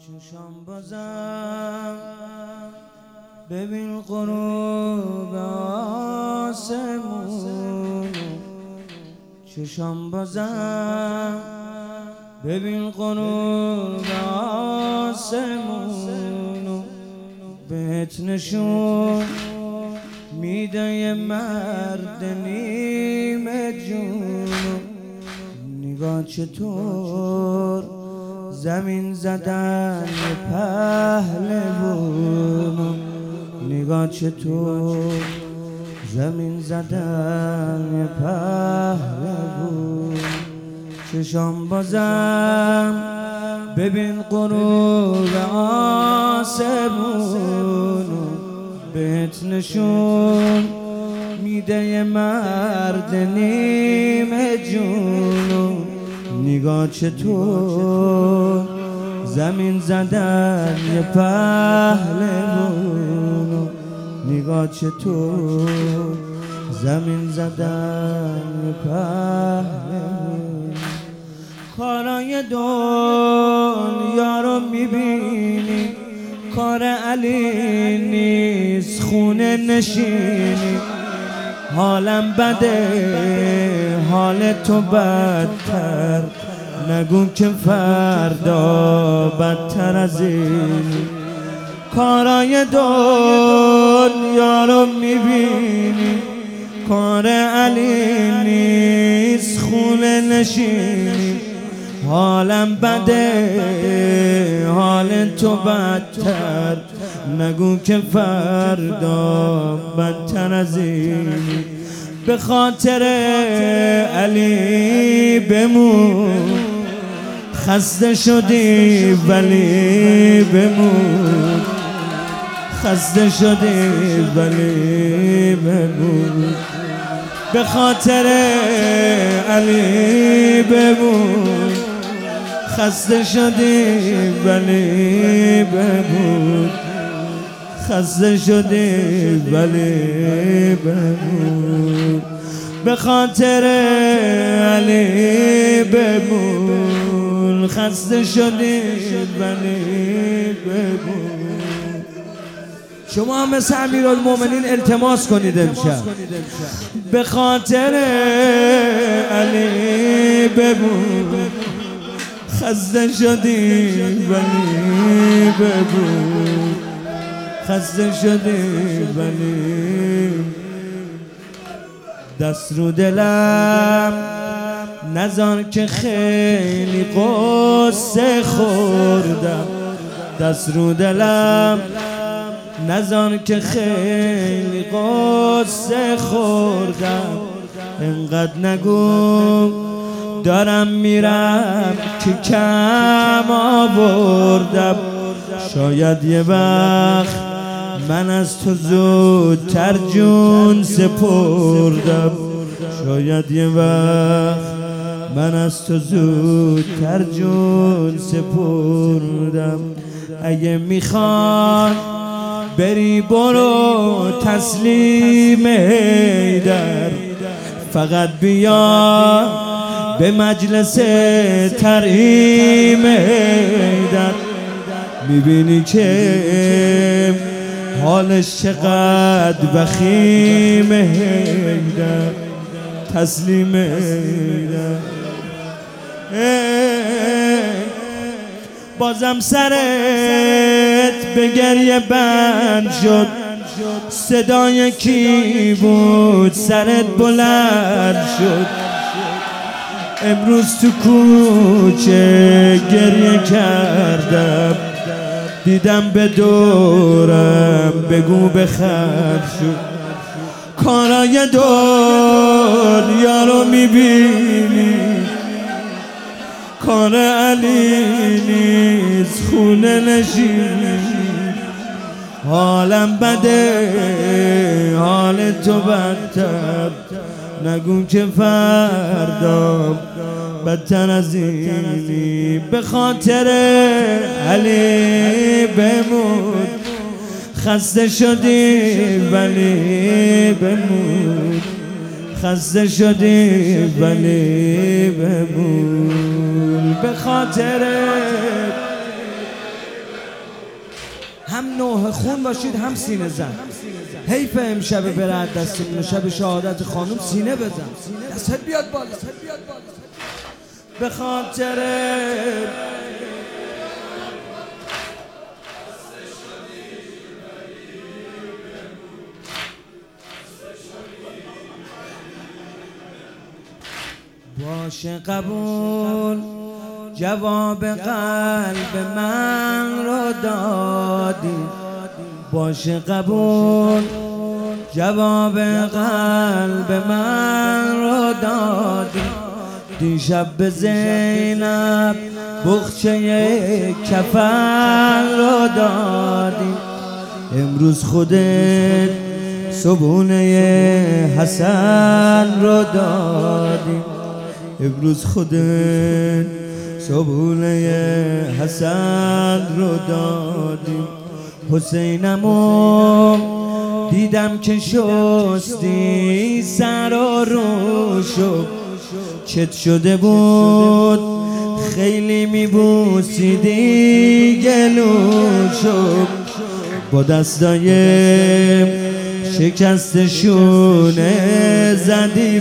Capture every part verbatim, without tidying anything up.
چشام بازم ببین غروب آسمون، چشام بازم ببین غروب آسمون، بهت نشون میده یه مرد نیمه جون. نگاه چطور زمین زدن یه پهلوون، نگاه چطور زمین زدن یه پهلوون. چشام بازم ببین غروب آسمون، بهت نشون میده یه مرد نیمه جون. نگاه چطور زمین زدن یه پهلوون، نگاه چطور زمین زدن یه پهلوون. کارای دنیا رو میبینی، کار علی نیست خونه نشینی. حالم بده حال تو بدتر، نگو که فردا بدتر از این. کارای دنیا رو میبینی، کار علی نیست خونه نشینی. حالم بده حال تو بدتر، نگو که فردا بدتر از این. به خاطر علی بمون، خسته شدی ولی بمون، خسته شدی ولی بمون. به خاطر علی بمون، خسته شدی ولی بمون، خسته شدی ولی بمون. به خاطر علی بمون، خسته شدی ولی بمون. شما هم مثل امیرالمومنین التماس کنید امشب. به خاطر علی بمون، خسته شدی ولی بمون، خسته شدی ولی. دست رو دلم نذار که خیلی قصه خوردم، دست رو دلم نذار که خیلی قصه خوردم. انقدر نگو دارم میرم که کم آوردم. شاید یه وقت من از تو زودتر جون سپردم، شاید یه وقت من از تو زودتر جون سپردم. اگه میخوان بری برو تسلیم حیدر، فقط بیا به مجلس ترحیم حیدر. میبینی که حالش چقدر وخیم حیدر، تسلیم حیدر. بازم سرت به گریه بند شد، صدای کی بود سرت بلند شد. امروز تو کوچه گریه کردم، دیدم به دورم بگو بخر شد. کارای دنیا رو میبینی، کار علی نیست خونه نشینی. حالم بده حال تو بدتر، نگو که فردا بدتر از اینی. به خاطر علی بمون، خسته شدی ولی بمون، خسته شدی ولی بمون. به خاطر هم نوح خون باشید هم سینه زن. حیف امشب بره دستمون، شب شهادت خانم سینه بزن، دستت بیاد بالا به خاطر باشه قبول. جواب قلب من رو دادی، باشه قبول. جواب قلب من رو دادی. دیشب به زینب بخچه کفن رو دادی. امروز خودت صبونه حسن رو دادی. امروز خودت صبونه حسن رو دادی. حسینمو دیدم که شستی سر و روشو، چت شده بود خیلی میبوسیدی گلوشو. با دستای شکستشونه زدی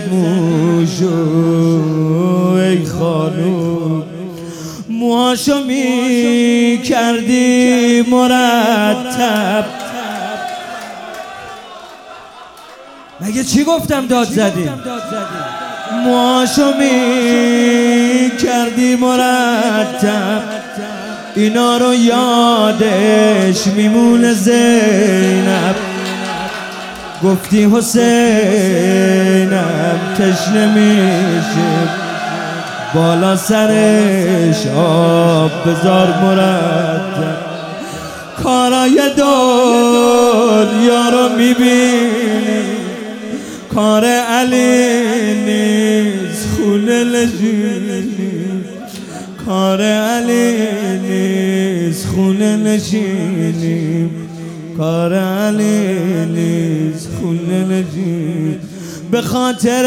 موشو. ای خانوم موهاشو می کردی مرتب. مگه چی گفتم داد زدی؟ موهاشو می کردی مرتب. اینا رو یادش میمونه زینب. گفتی حسینم تشنه میشه، بالا سرش آب بذار مرتب. کارای دنیا رو میبینی، کار علی نیست خونه نشینی. کار علی نیست خونه نشینی. کار علی نیست خونه نشینی. به خاطر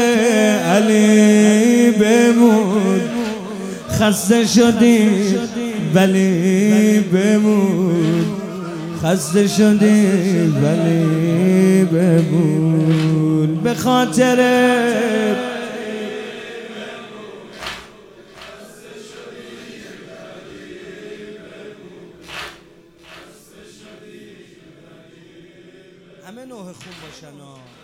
علی بمون، خسته شدی ولی بمون. خسته شدی ولی بمون. به خاطر همه نوح خون باشن.